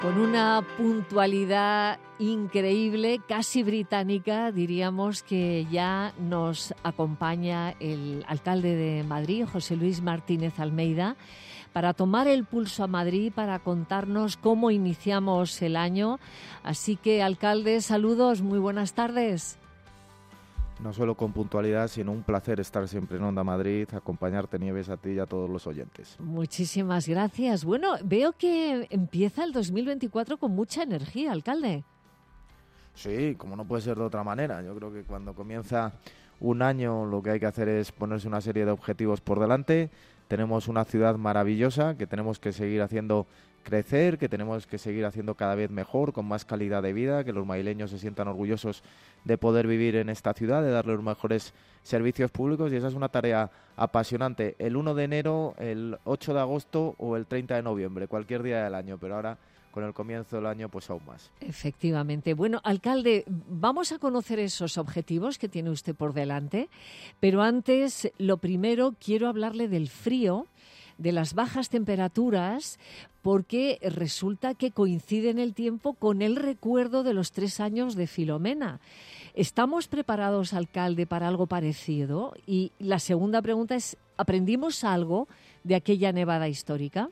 Con una puntualidad increíble, casi británica, diríamos que ya nos acompaña el alcalde de Madrid, José Luis Martínez Almeida, para tomar el pulso a Madrid, para contarnos cómo iniciamos el año. Así que, alcalde, saludos, muy buenas tardes. No solo con puntualidad, sino un placer estar siempre en Onda Madrid, acompañarte, Nieves, a ti y a todos los oyentes. Muchísimas gracias. Bueno, veo que empieza el 2024 con mucha energía, alcalde. Sí, como no puede ser de otra manera. Yo creo que cuando comienza un año lo que hay que hacer es ponerse una serie de objetivos por delante. Tenemos una ciudad maravillosa que tenemos que seguir haciendo crecer, que tenemos que seguir haciendo cada vez mejor, con más calidad de vida, que los madrileños se sientan orgullosos de poder vivir en esta ciudad, de darle los mejores servicios públicos, y esa es una tarea apasionante. El 1 de enero, el 8 de agosto o el 30 de noviembre, cualquier día del año, pero ahora con el comienzo del año pues aún más. Efectivamente. Bueno, alcalde, vamos a conocer esos objetivos que tiene usted por delante, pero antes, lo primero, quiero hablarle del frío, de las bajas temperaturas, porque resulta que coincide en el tiempo con el recuerdo de los 3 años de Filomena. ¿Estamos preparados, alcalde, para algo parecido? Y la segunda pregunta es, ¿aprendimos algo de aquella nevada histórica?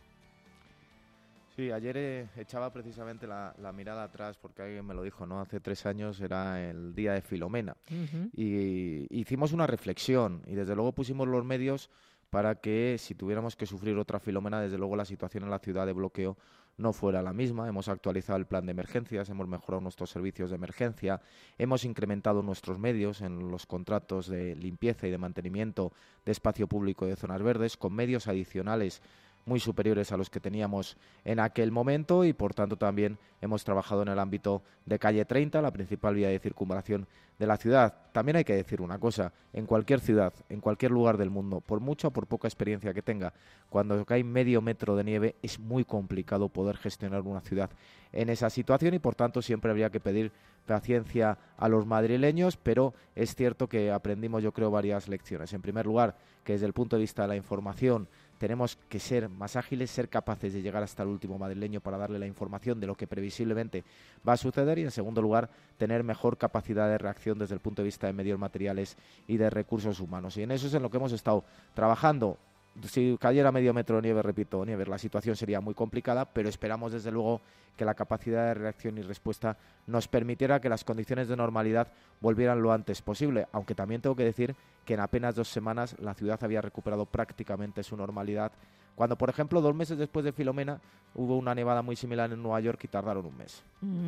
Sí, ayer echaba precisamente la mirada atrás porque alguien me lo dijo, ¿no? Hace 3 años era el día de Filomena. Y hicimos una reflexión y desde luego pusimos los medios para que si tuviéramos que sufrir otra Filomena, desde luego la situación en la ciudad de bloqueo no fuera la misma. Hemos actualizado el plan de emergencias, hemos mejorado nuestros servicios de emergencia, hemos incrementado nuestros medios en los contratos de limpieza y de mantenimiento de espacio público y de zonas verdes, con medios adicionales muy superiores a los que teníamos en aquel momento, y por tanto también hemos trabajado en el ámbito de calle 30, la principal vía de circunvalación de la ciudad. También hay que decir una cosa, en cualquier ciudad, en cualquier lugar del mundo, por mucha o por poca experiencia que tenga, cuando cae medio metro de nieve es muy complicado poder gestionar una ciudad en esa situación, y por tanto siempre habría que pedir paciencia a los madrileños, pero es cierto que aprendimos, yo creo, varias lecciones. En primer lugar, que desde el punto de vista de la información tenemos que ser más ágiles, ser capaces de llegar hasta el último madrileño para darle la información de lo que previsiblemente va a suceder, y en segundo lugar, tener mejor capacidad de reacción desde el punto de vista de medios materiales y de recursos humanos. Y en eso es en lo que hemos estado trabajando. Si cayera medio metro de nieve, repito, Nieves, la situación sería muy complicada, pero esperamos desde luego que la capacidad de reacción y respuesta nos permitiera que las condiciones de normalidad volvieran lo antes posible, aunque también tengo que decir que en apenas 2 semanas la ciudad había recuperado prácticamente su normalidad, cuando, por ejemplo, 2 meses después de Filomena hubo una nevada muy similar en Nueva York y tardaron 1 mes.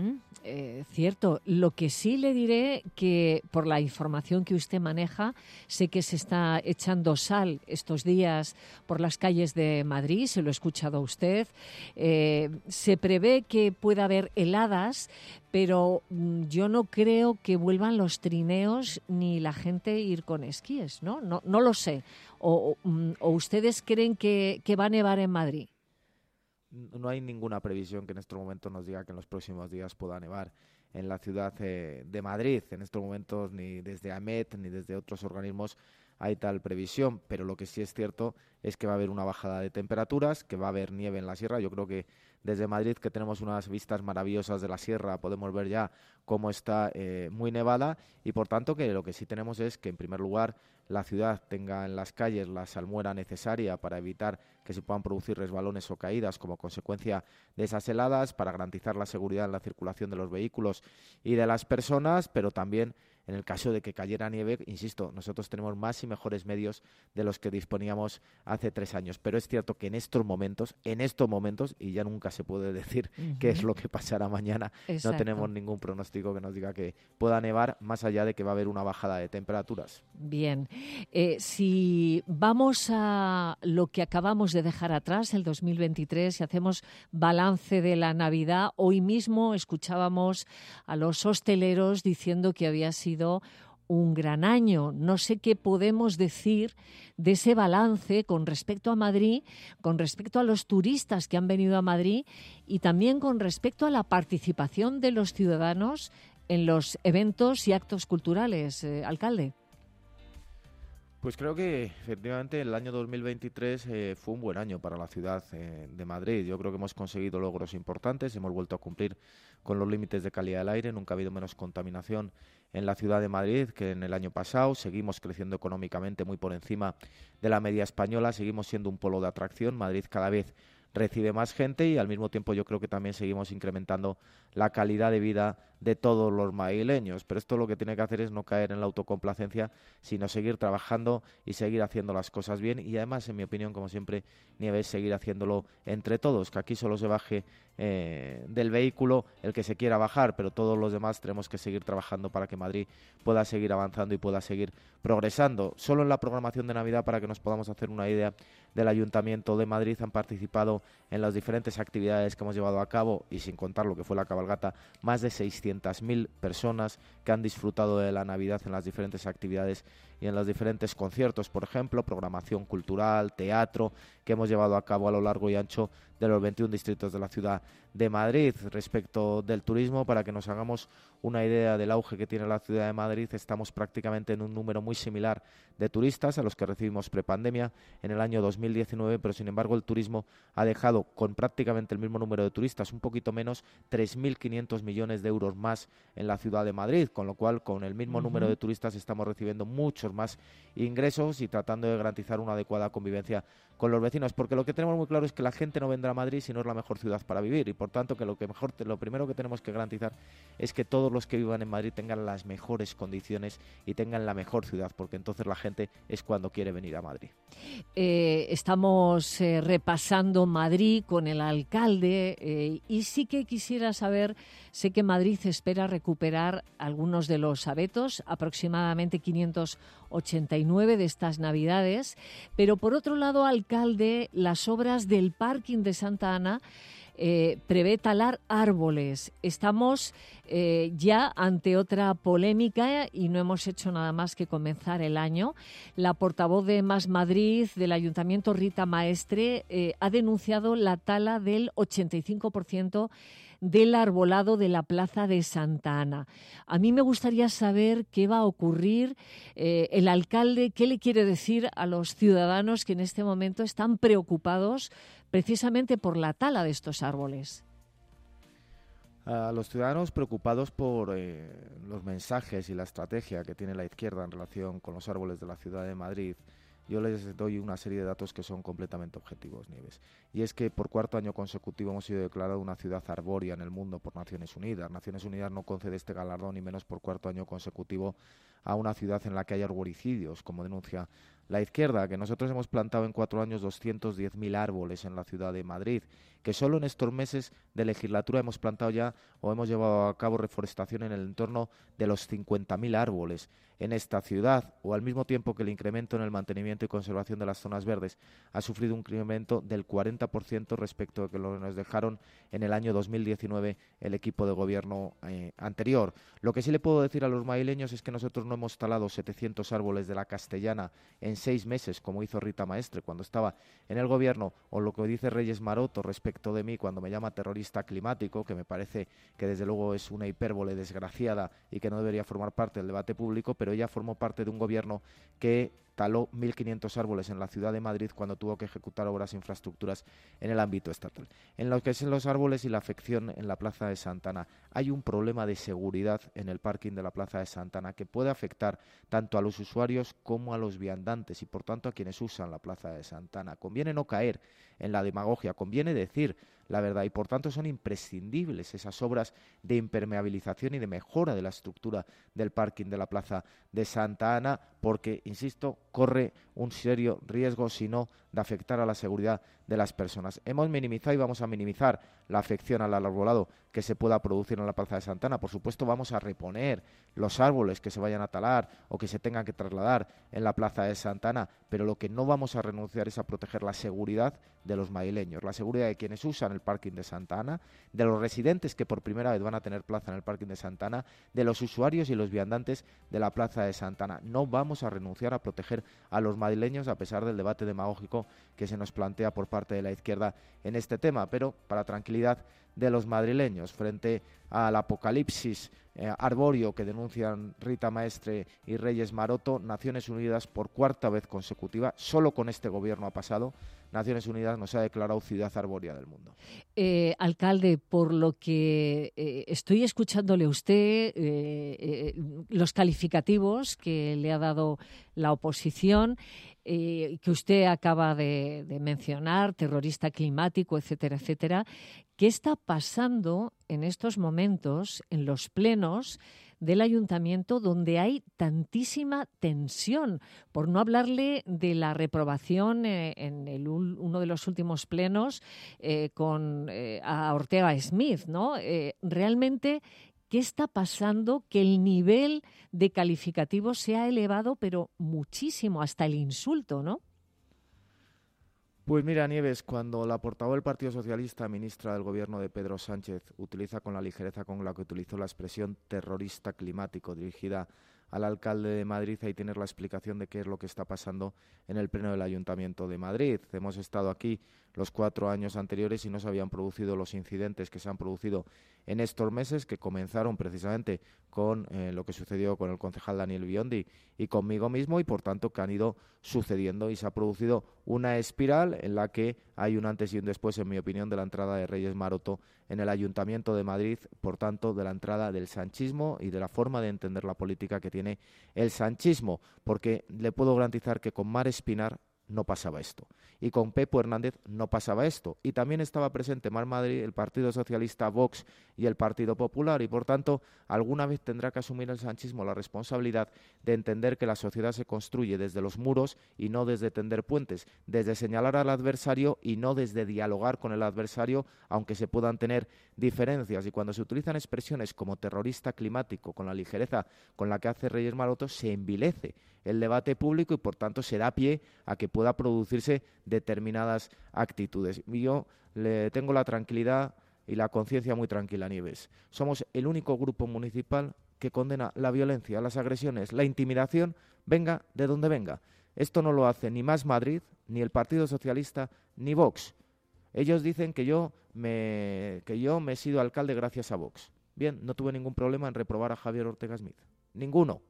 Cierto. Lo que sí le diré que, por la información que usted maneja, sé que se está echando sal estos días por las calles de Madrid, se lo he escuchado a usted. Se prevé que pueda haber heladas, pero yo no creo que vuelvan los trineos ni la gente ir con esquíes, ¿no? No lo sé. ¿O ustedes creen que va a nevar en Madrid? No hay ninguna previsión que en estos momentos nos diga que en los próximos días pueda nevar en la ciudad de Madrid. En estos momentos ni desde AEMET ni desde otros organismos hay tal previsión, pero lo que sí es cierto es que va a haber una bajada de temperaturas, que va a haber nieve en la sierra. Yo creo que desde Madrid, que tenemos unas vistas maravillosas de la sierra, podemos ver ya cómo está muy nevada, y por tanto que lo que sí tenemos es que en primer lugar la ciudad tenga en las calles la salmuera necesaria para evitar que se puedan producir resbalones o caídas como consecuencia de esas heladas, para garantizar la seguridad en la circulación de los vehículos y de las personas, pero también en el caso de que cayera nieve, insisto, nosotros tenemos más y mejores medios de los que disponíamos hace 3 años. Pero es cierto que en estos momentos, y ya nunca se puede decir qué es lo que pasará mañana, Exacto. no tenemos ningún pronóstico que nos diga que pueda nevar, más allá de que va a haber una bajada de temperaturas. Bien. Si vamos a lo que acabamos de dejar atrás, el 2023, si hacemos balance de la Navidad, hoy mismo escuchábamos a los hosteleros diciendo que había sido un gran año. No sé qué podemos decir de ese balance con respecto a Madrid, con respecto a los turistas que han venido a Madrid y también con respecto a la participación de los ciudadanos en los eventos y actos culturales, alcalde. Pues creo que efectivamente el año 2023 fue un buen año para la ciudad de Madrid. Yo creo que hemos conseguido logros importantes, hemos vuelto a cumplir con los límites de calidad del aire, nunca ha habido menos contaminación en la ciudad de Madrid que en el año pasado, seguimos creciendo económicamente muy por encima de la media española, seguimos siendo un polo de atracción, Madrid cada vez recibe más gente y al mismo tiempo yo creo que también seguimos incrementando la calidad de vida de todos los madrileños, pero esto lo que tiene que hacer es no caer en la autocomplacencia, sino seguir trabajando y seguir haciendo las cosas bien y además, en mi opinión, como siempre, Nieves, seguir haciéndolo entre todos, que aquí solo se baje del vehículo el que se quiera bajar, pero todos los demás tenemos que seguir trabajando para que Madrid pueda seguir avanzando y pueda seguir progresando. Solo en la programación de Navidad, para que nos podamos hacer una idea, del Ayuntamiento de Madrid han participado en las diferentes actividades que hemos llevado a cabo y sin contar lo que fue la cabalgata, más de 600.000 personas que han disfrutado de la Navidad en las diferentes actividades y en los diferentes conciertos, por ejemplo, programación cultural, teatro, que hemos llevado a cabo a lo largo y ancho de los 21 distritos de la ciudad de Madrid. Respecto del turismo, para que nos hagamos una idea del auge que tiene la ciudad de Madrid, estamos prácticamente en un número muy similar de turistas a los que recibimos prepandemia en el año 2019, pero sin embargo el turismo ha dejado con prácticamente el mismo número de turistas, un poquito menos, 3.500 millones de euros más en la ciudad de Madrid, con lo cual con el mismo número de turistas estamos recibiendo muchos más ingresos y tratando de garantizar una adecuada convivencia con los vecinos, porque lo que tenemos muy claro es que la gente no vendrá a Madrid si no es la mejor ciudad para vivir y por tanto que lo primero que tenemos que garantizar es que todos los que vivan en Madrid tengan las mejores condiciones y tengan la mejor ciudad, porque entonces la gente es cuando quiere venir a Madrid. Estamos repasando Madrid con el alcalde y sí que quisiera saber, sé que Madrid espera recuperar algunos de los abetos, aproximadamente 589 de estas Navidades, pero por otro lado, alcalde, las obras del parking de Santa Ana prevé talar árboles. Estamos ya ante otra polémica y no hemos hecho nada más que comenzar el año. La portavoz de Más Madrid del Ayuntamiento, Rita Maestre, ha denunciado la tala del 85% del arbolado de la Plaza de Santa Ana. A mí me gustaría saber qué va a ocurrir. El alcalde, ¿qué le quiere decir a los ciudadanos que en este momento están preocupados precisamente por la tala de estos árboles? A los ciudadanos preocupados por los mensajes y la estrategia que tiene la izquierda en relación con los árboles de la ciudad de Madrid, yo les doy una serie de datos que son completamente objetivos, Nieves. Y es que por cuarto año consecutivo hemos sido declarados una ciudad arbórea en el mundo por Naciones Unidas. Naciones Unidas no concede este galardón, ni menos por cuarto año consecutivo, a una ciudad en la que hay arboricidios, como denuncia la izquierda, que nosotros hemos plantado en 4 años 210.000 árboles en la ciudad de Madrid, que solo en estos meses de legislatura hemos plantado ya o hemos llevado a cabo reforestación en el entorno de los 50.000 árboles en esta ciudad, o al mismo tiempo que el incremento en el mantenimiento y conservación de las zonas verdes ha sufrido un incremento del 40% respecto a lo que nos dejaron en el año 2019 el equipo de gobierno anterior. Lo que sí le puedo decir a los madrileños es que nosotros no hemos talado 700 árboles de la Castellana en 6 meses, como hizo Rita Maestre cuando estaba en el gobierno, o lo que dice Reyes Maroto respecto de mí cuando me llama terrorista climático, que me parece que desde luego es una hipérbole desgraciada y que no debería formar parte del debate público, pero ella formó parte de un gobierno que taló 1.500 árboles en la ciudad de Madrid cuando tuvo que ejecutar obras e infraestructuras en el ámbito estatal. En lo que son los árboles y la afección en la Plaza de Santa Ana, hay un problema de seguridad en el parking de la Plaza de Santa Ana que puede afectar tanto a los usuarios como a los viandantes y por tanto a quienes usan la Plaza de Santa Ana. Conviene no caer en la demagogia, conviene decir la verdad y por tanto son imprescindibles esas obras de impermeabilización y de mejora de la estructura del parking de la Plaza de Santa Ana porque, insisto, corre un serio riesgo, si no, de afectar a la seguridad de las personas. Hemos minimizado y vamos a minimizar la afección al arbolado que se pueda producir en la Plaza de Santa Ana. Por supuesto, vamos a reponer los árboles que se vayan a talar o que se tengan que trasladar en la Plaza de Santa Ana, pero lo que no vamos a renunciar es a proteger la seguridad de los madrileños, la seguridad de quienes usan el parking de Santa Ana, de los residentes que por primera vez van a tener plaza en el parking de Santa Ana, de los usuarios y los viandantes de la Plaza de Santa Ana. No vamos a renunciar a proteger a los madrileños a pesar del debate demagógico que se nos plantea por parte parte de la izquierda en este tema, pero para tranquilidad de los madrileños, frente al apocalipsis arbóreo que denuncian Rita Maestre y Reyes Maroto, Naciones Unidas por cuarta vez consecutiva, solo con este gobierno ha pasado, Naciones Unidas nos ha declarado ciudad arbórea del mundo. Alcalde, por lo que estoy escuchándole a usted, los calificativos que le ha dado la oposición, que usted acaba de mencionar, terrorista climático, etcétera, etcétera, ¿qué está pasando en estos momentos en los plenos del ayuntamiento donde hay tantísima tensión? Por no hablarle de la reprobación en uno de los últimos plenos a Ortega Smith, ¿no? Realmente, ¿qué está pasando? Que el nivel de calificativos se ha elevado, pero muchísimo, hasta el insulto, ¿no? Pues mira, Nieves, cuando la portavoz del Partido Socialista, ministra del Gobierno de Pedro Sánchez, utiliza con la ligereza con la que utilizó la expresión terrorista climático dirigida al alcalde de Madrid, hay que tener la explicación de qué es lo que está pasando en el Pleno del Ayuntamiento de Madrid. Hemos estado aquí los 4 años anteriores y no se habían producido los incidentes que se han producido en estos meses, que comenzaron precisamente con lo que sucedió con el concejal Daniel Biondi y conmigo mismo, y por tanto que han ido sucediendo, y se ha producido una espiral en la que hay un antes y un después, en mi opinión, de la entrada de Reyes Maroto en el Ayuntamiento de Madrid, por tanto, de la entrada del sanchismo y de la forma de entender la política que tiene el sanchismo, porque le puedo garantizar que con Mar Espinar no pasaba esto, y con Pepo Hernández no pasaba esto, y también estaba presente Mar Madrid, el Partido Socialista, Vox y el Partido Popular, y por tanto alguna vez tendrá que asumir el sanchismo la responsabilidad de entender que la sociedad se construye desde los muros y no desde tender puentes, desde señalar al adversario y no desde dialogar con el adversario, aunque se puedan tener diferencias. Y cuando se utilizan expresiones como terrorista climático, con la ligereza con la que hace Reyes Maroto, se envilece el debate público y por tanto se da pie a que pueda producirse determinadas actitudes. Y yo le tengo la tranquilidad y la conciencia muy tranquila, Nieves. Somos el único grupo municipal que condena la violencia, las agresiones, la intimidación, venga de donde venga. Esto no lo hace ni Más Madrid, ni el Partido Socialista, ni Vox. Ellos dicen que yo me he sido alcalde gracias a Vox. Bien, no tuve ningún problema en reprobar a Javier Ortega Smith. Ninguno.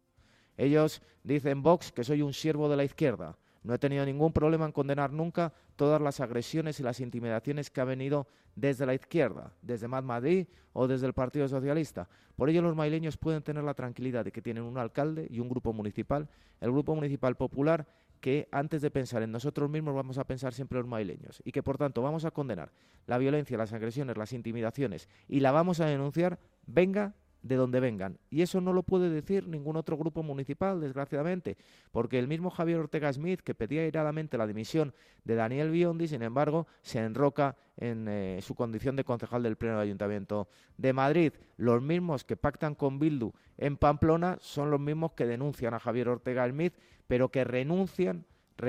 Ellos dicen Vox que soy un siervo de la izquierda. No he tenido ningún problema en condenar nunca todas las agresiones y las intimidaciones que ha venido desde la izquierda, desde Más Madrid o desde el Partido Socialista. Por ello los madrileños pueden tener la tranquilidad de que tienen un alcalde y un grupo municipal, el Grupo Municipal Popular, que antes de pensar en nosotros mismos vamos a pensar siempre en los madrileños y que por tanto vamos a condenar la violencia, las agresiones, las intimidaciones y la vamos a denunciar, venga de donde vengan. Y eso no lo puede decir ningún otro grupo municipal, desgraciadamente, porque el mismo Javier Ortega Smith, que pedía airadamente la dimisión de Daniel Biondi, sin embargo, se enroca en su condición de concejal del Pleno del Ayuntamiento de Madrid. Los mismos que pactan con Bildu en Pamplona son los mismos que denuncian a Javier Ortega Smith, pero que renuncian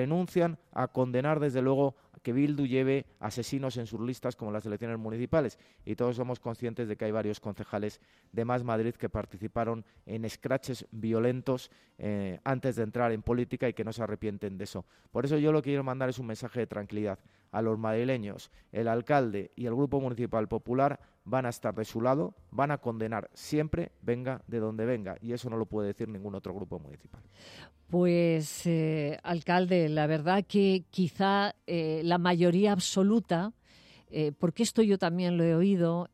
a condenar desde luego que Bildu lleve asesinos en sus listas como las elecciones municipales, y todos somos conscientes de que hay varios concejales de Más Madrid que participaron en escraches violentos antes de entrar en política y que no se arrepienten de eso. Por eso yo lo que quiero mandar es un mensaje de tranquilidad a los madrileños. El alcalde y el Grupo Municipal Popular van a estar de su lado, van a condenar siempre, venga de donde venga, y eso no lo puede decir ningún otro grupo municipal. Pues, alcalde, la verdad que quizá la mayoría absoluta, porque esto yo también lo he oído,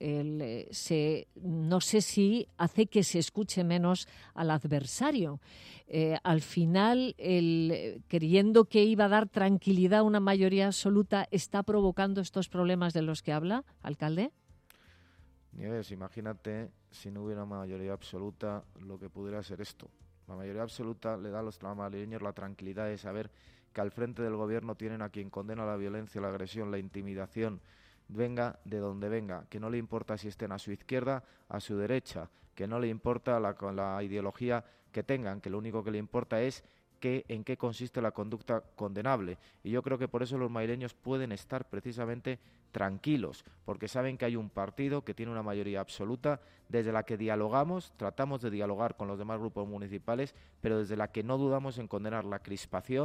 no sé si hace que se escuche menos al adversario. Al final, creyendo que iba a dar tranquilidad a una mayoría absoluta, ¿está provocando estos problemas de los que habla, alcalde? Nieves, imagínate si no hubiera mayoría absoluta lo que pudiera ser esto. La mayoría absoluta le da a los madrileños la tranquilidad de saber que al frente del gobierno tienen a quien condena la violencia, la agresión, la intimidación, venga de donde venga, que no le importa si estén a su izquierda, a su derecha, que no le importa la ideología que tengan, que lo único que le importa es en qué consiste la conducta condenable. Y yo creo que por eso los madrileños pueden estar precisamente tranquilos, porque saben que hay un partido que tiene una mayoría absoluta, desde la que dialogamos, tratamos de dialogar con los demás grupos municipales, pero desde la que no dudamos en condenar la crispación,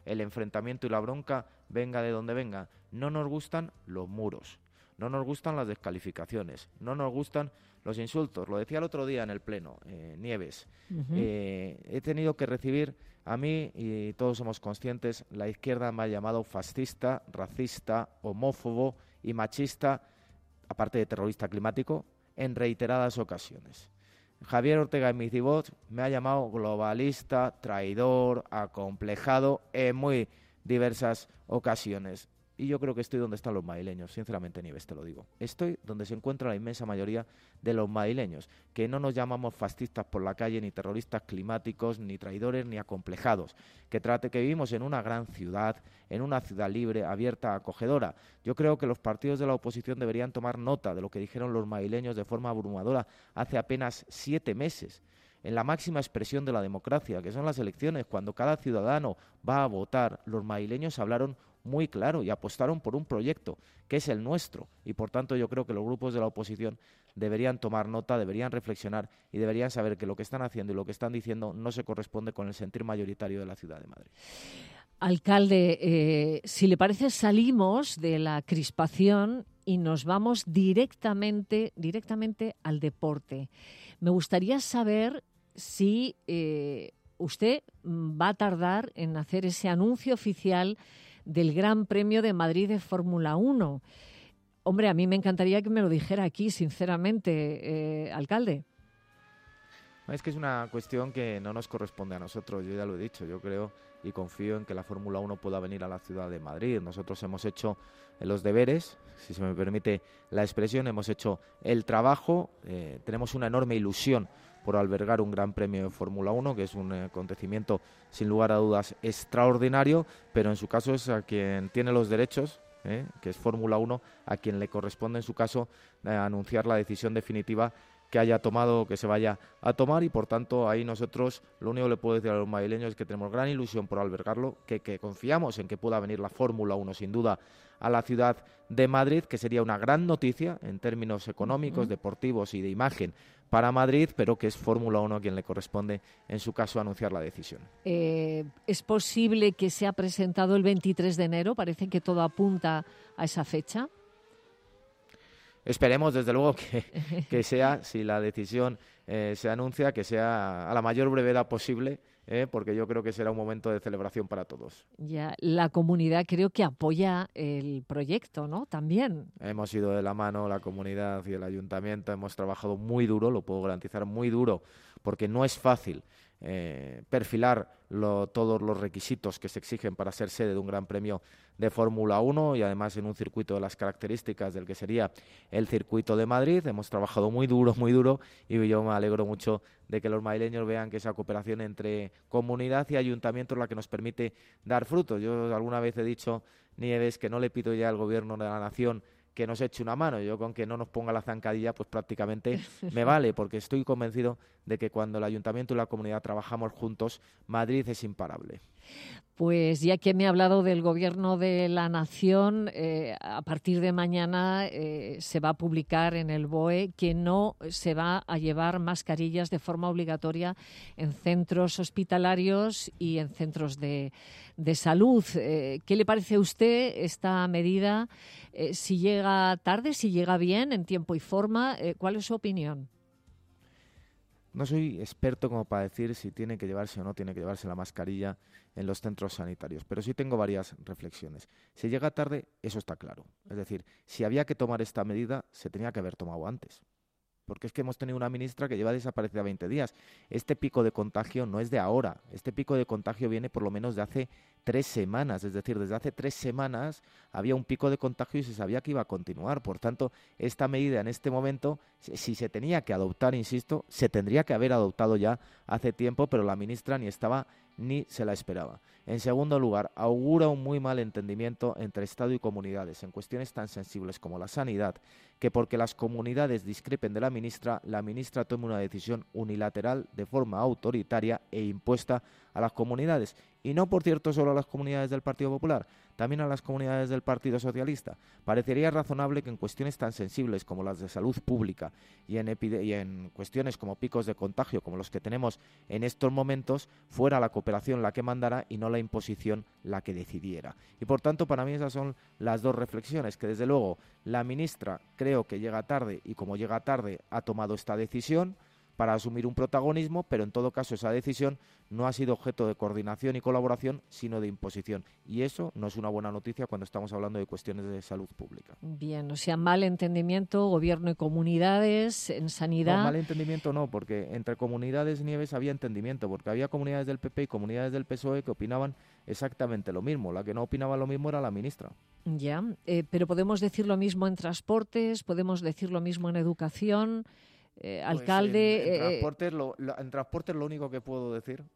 el enfrentamiento y la bronca venga de donde venga. No nos gustan los muros, no nos gustan las descalificaciones, no nos gustan los insultos. Lo decía el otro día en el Pleno, Nieves. He tenido que recibir, a mí, y todos somos conscientes, la izquierda me ha llamado fascista, racista, homófobo y machista, aparte de terrorista climático, en reiteradas ocasiones. Javier Ortega Micibot me ha llamado globalista, traidor, acomplejado en muy diversas ocasiones. Y yo creo que estoy donde están los madrileños, sinceramente, Nieves, te lo digo. Estoy donde se encuentra la inmensa mayoría de los madrileños, que no nos llamamos fascistas por la calle, ni terroristas climáticos, ni traidores, ni acomplejados, que vivimos en una gran ciudad, en una ciudad libre, abierta, acogedora. Yo creo que los partidos de la oposición deberían tomar nota de lo que dijeron los madrileños de forma abrumadora hace apenas 7 meses. En la máxima expresión de la democracia, que son las elecciones, cuando cada ciudadano va a votar, los madrileños hablaron muy claro y apostaron por un proyecto que es el nuestro, y por tanto yo creo que los grupos de la oposición deberían tomar nota, deberían reflexionar y deberían saber que lo que están haciendo y lo que están diciendo no se corresponde con el sentir mayoritario de la ciudad de Madrid. Alcalde, si le parece, salimos de la crispación y nos vamos directamente al deporte. Me gustaría saber si usted va a tardar en hacer ese anuncio oficial del Gran Premio de Madrid de Fórmula 1. Hombre, a mí me encantaría que me lo dijera aquí, sinceramente, alcalde. Es que es una cuestión que no nos corresponde a nosotros, yo ya lo he dicho, yo creo y confío en que la Fórmula 1 pueda venir a la ciudad de Madrid. Nosotros hemos hecho los deberes, si se me permite la expresión, hemos hecho el trabajo, tenemos una enorme ilusión por albergar un Gran Premio de Fórmula 1, que es un acontecimiento sin lugar a dudas extraordinario, pero en su caso es a quien tiene los derechos, que es Fórmula 1, a quien le corresponde en su caso anunciar la decisión definitiva que haya tomado o que se vaya a tomar, y por tanto ahí nosotros lo único que le puedo decir a los madrileños es que tenemos gran ilusión por albergarlo, que confiamos en que pueda venir la Fórmula 1 sin duda a la ciudad de Madrid, que sería una gran noticia en términos económicos, deportivos y de imagen para Madrid, pero que es Fórmula 1 a quien le corresponde en su caso anunciar la decisión. ¿Es posible que sea presentado el 23 de enero? Parece que todo apunta a esa fecha. Esperemos, desde luego, que sea, si la decisión se anuncia, que sea a la mayor brevedad posible, porque yo creo que será un momento de celebración para todos. Ya, la comunidad creo que apoya el proyecto, ¿no? También. Hemos ido de la mano, la comunidad y el ayuntamiento, hemos trabajado muy duro, lo puedo garantizar, muy duro, porque no es fácil perfilar todos los requisitos que se exigen para ser sede de un Gran Premio de Fórmula 1 y además en un circuito de las características del que sería el circuito de Madrid. Hemos trabajado muy duro y yo me alegro mucho de que los madrileños vean que esa cooperación entre comunidad y ayuntamiento es la que nos permite dar frutos. Yo alguna vez he dicho, Nieves, que no le pido ya al gobierno de la nación que nos eche una mano. Yo con que no nos ponga la zancadilla, pues prácticamente me vale, porque estoy convencido de que cuando el ayuntamiento y la comunidad trabajamos juntos, Madrid es imparable. Pues ya que me ha hablado del Gobierno de la Nación, a partir de mañana se va a publicar en el BOE que no se va a llevar mascarillas de forma obligatoria en centros hospitalarios y en centros de salud. ¿Qué le parece a usted esta medida? Si llega tarde, si llega bien, en tiempo y forma, ¿cuál es su opinión? No soy experto como para decir si tiene que llevarse o no tiene que llevarse la mascarilla en los centros sanitarios, pero sí tengo varias reflexiones. Si llega tarde, eso está claro. Es decir, si había que tomar esta medida, se tenía que haber tomado antes. Porque es que hemos tenido una ministra que lleva desaparecida 20 días. Este pico de contagio no es de ahora. Este pico de contagio viene por lo menos de hace 3 semanas. Es decir, desde hace 3 semanas había un pico de contagio y se sabía que iba a continuar. Por tanto, esta medida en este momento, si se tenía que adoptar, insisto, se tendría que haber adoptado ya hace tiempo, pero la ministra ni estaba ni se la esperaba. En segundo lugar, augura un muy mal entendimiento entre Estado y comunidades en cuestiones tan sensibles como la sanidad, que porque las comunidades discrepen de la ministra tome una decisión unilateral de forma autoritaria e impuesta a las comunidades. y no, por cierto, solo a las comunidades del Partido Popular, también a las comunidades del Partido Socialista. Parecería razonable que en cuestiones tan sensibles como las de salud pública y en cuestiones como picos de contagio, como los que tenemos en estos momentos, fuera la cooperación la que mandara y no la imposición la que decidiera. Y por tanto, para mí esas son las dos reflexiones, que desde luego la ministra creo que llega tarde, y como llega tarde ha tomado esta decisión para asumir un protagonismo, pero en todo caso esa decisión no ha sido objeto de coordinación y colaboración, sino de imposición. Y eso no es una buena noticia cuando estamos hablando de cuestiones de salud pública. Bien, o sea, mal entendimiento, gobierno y comunidades, en sanidad. No, mal entendimiento no, porque entre comunidades, Nieves, había entendimiento, porque había comunidades del PP y comunidades del PSOE que opinaban exactamente lo mismo. La que no opinaba lo mismo era la ministra. Ya, pero podemos decir lo mismo en transportes, podemos decir lo mismo en educación. Alcalde... En transportes lo único que puedo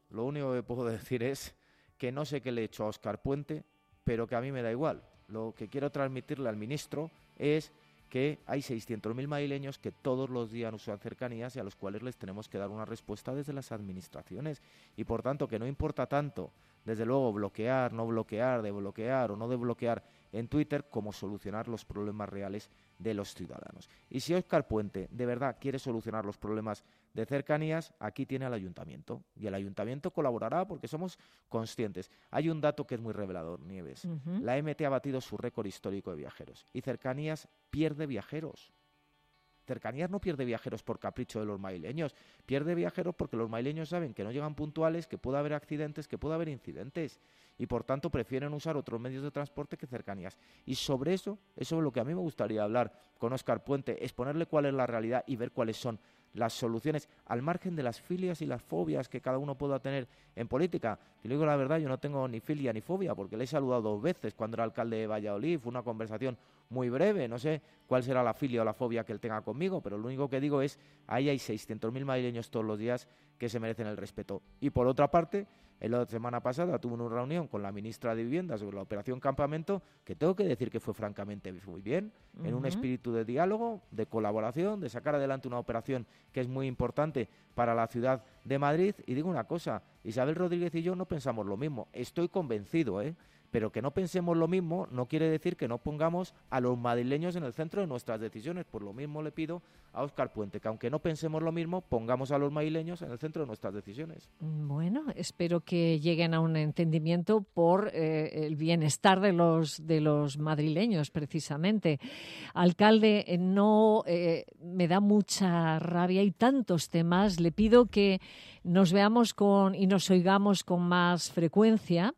decir es que no sé qué le he hecho a Óscar Puente, pero que a mí me da igual. Lo que quiero transmitirle al ministro es que hay 600.000 madrileños que todos los días usan cercanías y a los cuales les tenemos que dar una respuesta desde las administraciones. Y por tanto, que no importa tanto, desde luego, bloquear, no bloquear, desbloquear o no desbloquear en Twitter, como solucionar los problemas reales de los ciudadanos. Y si Óscar Puente de verdad quiere solucionar los problemas de cercanías, aquí tiene al ayuntamiento. Y el ayuntamiento colaborará porque somos conscientes. Hay un dato que es muy revelador, Nieves. La MT ha batido su récord histórico de viajeros y cercanías pierde viajeros. Cercanías no pierde viajeros por capricho de los madrileños, pierde viajeros porque los madrileños saben que no llegan puntuales, que puede haber accidentes, que puede haber incidentes y por tanto prefieren usar otros medios de transporte que cercanías. Y sobre eso es lo que a mí me gustaría hablar con Óscar Puente, exponerle cuál es la realidad y ver cuáles son las soluciones, al margen de las filias y las fobias que cada uno pueda tener en política. Y le digo la verdad, yo no tengo ni filia ni fobia, porque le he saludado 2 veces cuando era alcalde de Valladolid, fue una conversación muy breve, no sé cuál será la filia o la fobia que él tenga conmigo, pero lo único que digo es, ahí hay 600.000 madrileños todos los días que se merecen el respeto. Y por otra parte, la semana pasada tuve una reunión con la ministra de Vivienda sobre la operación Campamento, que tengo que decir que fue francamente muy bien, en un espíritu de diálogo, de colaboración, de sacar adelante una operación que es muy importante para la ciudad de Madrid. Y digo una cosa, Isabel Rodríguez y yo no pensamos lo mismo, estoy convencido, pero que no pensemos lo mismo no quiere decir que no pongamos a los madrileños en el centro de nuestras decisiones. Por lo mismo le pido a Óscar Puente que, aunque no pensemos lo mismo, pongamos a los madrileños en el centro de nuestras decisiones. Bueno, espero que lleguen a un entendimiento por el bienestar de los madrileños, precisamente. Alcalde, no me da mucha rabia y tantos temas. Le pido que nos veamos y nos oigamos con más frecuencia,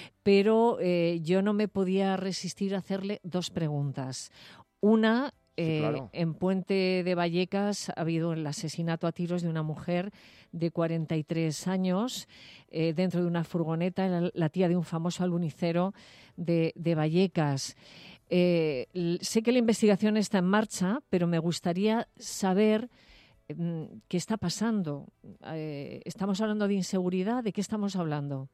pero yo no me podía resistir a hacerle 2 preguntas. Una, sí, claro. En Puente de Vallecas ha habido el asesinato a tiros de una mujer de 43 años dentro de una furgoneta, la tía de un famoso albunicero de Vallecas. Sé que la investigación está en marcha, pero me gustaría saber qué está pasando. ¿Estamos hablando de inseguridad? ¿De qué estamos hablando?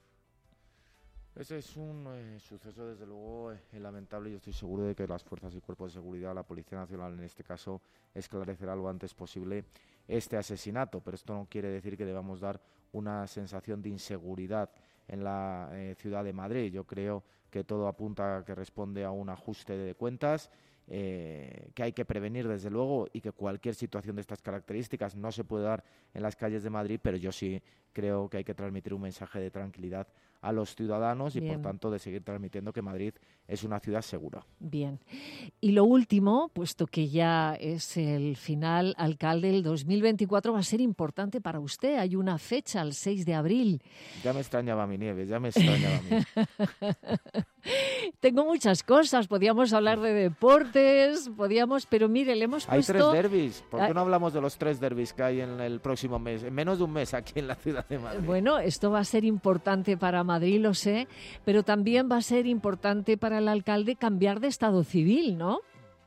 Ese es un suceso, desde luego, lamentable. Yo estoy seguro de que las fuerzas y cuerpos de seguridad, la Policía Nacional en este caso, esclarecerá lo antes posible este asesinato. Pero esto no quiere decir que debamos dar una sensación de inseguridad en la ciudad de Madrid. Yo creo que todo apunta a que responde a un ajuste de cuentas, que hay que prevenir, desde luego, y que cualquier situación de estas características no se puede dar en las calles de Madrid, pero yo sí creo que hay que transmitir un mensaje de tranquilidad a los ciudadanos. Bien. Y por tanto de seguir transmitiendo que Madrid es una ciudad segura. Bien. Y lo último, puesto que ya es el final, alcalde, el 2024 va a ser importante para usted. Hay una fecha, el 6 de abril. Ya me extrañaba mi Nieves, ya me extrañaba mi. Tengo muchas cosas, podíamos hablar de deportes, pero mire, le hemos puesto... Hay 3 derbis, ¿por qué no hablamos de los 3 derbis que hay en el próximo mes, en menos de un mes aquí en la ciudad de Madrid? Bueno, esto va a ser importante para Madrid, lo sé, pero también va a ser importante para el alcalde cambiar de estado civil, ¿no?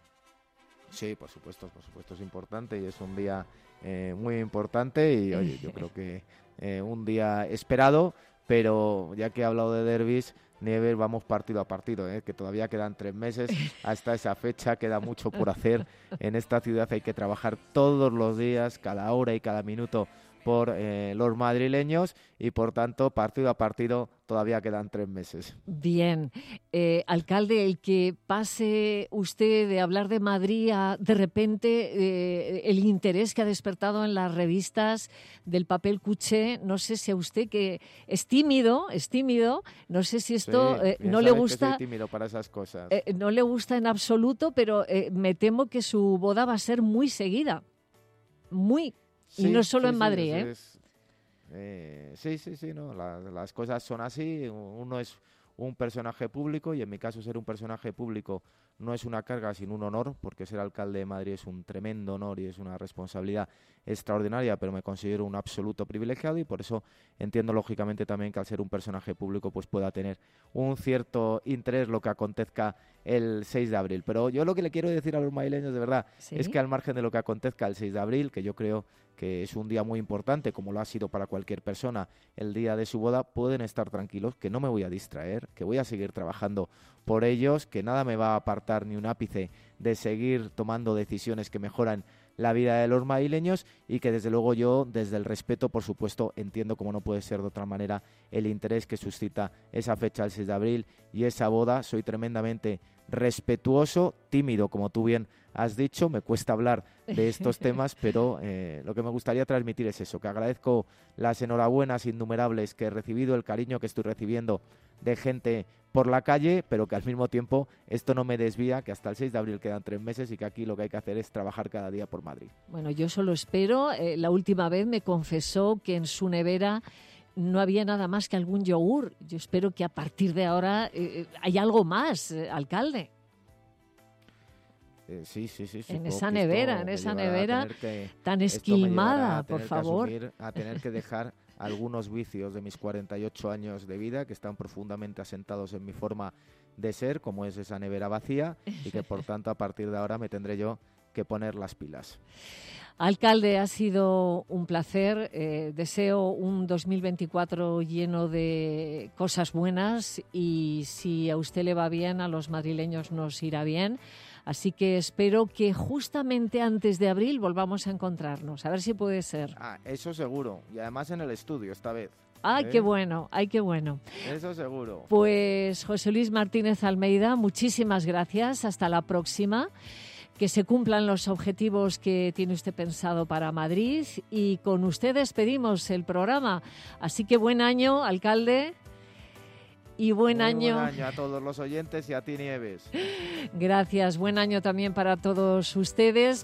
Sí, por supuesto, es importante y es un día muy importante y oye, yo creo que un día esperado, pero ya que he hablado de derbis, Nieves, vamos partido a partido, que todavía quedan 3 meses hasta esa fecha, queda mucho por hacer en esta ciudad, hay que trabajar todos los días, cada hora y cada minuto por los madrileños y, por tanto, partido a partido todavía quedan 3 meses. Bien. Alcalde, el que pase usted de hablar de Madrid a, de repente, el interés que ha despertado en las revistas del papel cuché, no sé si a usted, que es tímido, no sé si esto no le gusta. Que soy tímido para esas cosas. No le gusta en absoluto, pero me temo que su boda va a ser muy seguida. Muy. Y no solo en Madrid, Sí, no, las cosas son así. Uno es un personaje público y en mi caso ser un personaje público no es una carga sino un honor, porque ser alcalde de Madrid es un tremendo honor y es una responsabilidad extraordinaria, pero me considero un absoluto privilegiado y por eso entiendo lógicamente también que al ser un personaje público pues pueda tener un cierto interés lo que acontezca el 6 de abril. Pero yo lo que le quiero decir a los madrileños de verdad es que al margen de lo que acontezca el 6 de abril, que yo creo que es un día muy importante, como lo ha sido para cualquier persona el día de su boda, pueden estar tranquilos, que no me voy a distraer, que voy a seguir trabajando por ellos, que nada me va a apartar ni un ápice de seguir tomando decisiones que mejoran la vida de los madrileños y que desde luego yo, desde el respeto, por supuesto, entiendo como no puede ser de otra manera el interés que suscita esa fecha el 6 de abril y esa boda. Soy tremendamente respetuoso, tímido, como tú bien has dicho, me cuesta hablar de estos temas, pero lo que me gustaría transmitir es eso, que agradezco las enhorabuenas innumerables que he recibido, el cariño que estoy recibiendo de gente por la calle, pero que al mismo tiempo esto no me desvía, que hasta el 6 de abril quedan 3 meses y que aquí lo que hay que hacer es trabajar cada día por Madrid. Bueno, yo solo espero. La última vez me confesó que en su nevera no había nada más que algún yogur. Yo espero que a partir de ahora hay algo más, alcalde. Sí. En esa nevera tan esquilmada, por favor. A tener que dejar algunos vicios de mis 48 años de vida que están profundamente asentados en mi forma de ser, como es esa nevera vacía, y que por tanto a partir de ahora me tendré yo que poner las pilas. Alcalde, ha sido un placer. Deseo un 2024 lleno de cosas buenas y si a usted le va bien, a los madrileños nos irá bien. Así que espero que justamente antes de abril volvamos a encontrarnos. A ver si puede ser. Eso seguro. Y además en el estudio esta vez. ¡Ay, qué bueno! ¡Ay, qué bueno! Eso seguro. Pues José Luis Martínez Almeida, muchísimas gracias. Hasta la próxima. Que se cumplan los objetivos que tiene usted pensado para Madrid. Y con usted despedimos el programa. Así que buen año, alcalde. Y buen año a todos los oyentes y a ti, Nieves. Gracias. Buen año también para todos ustedes.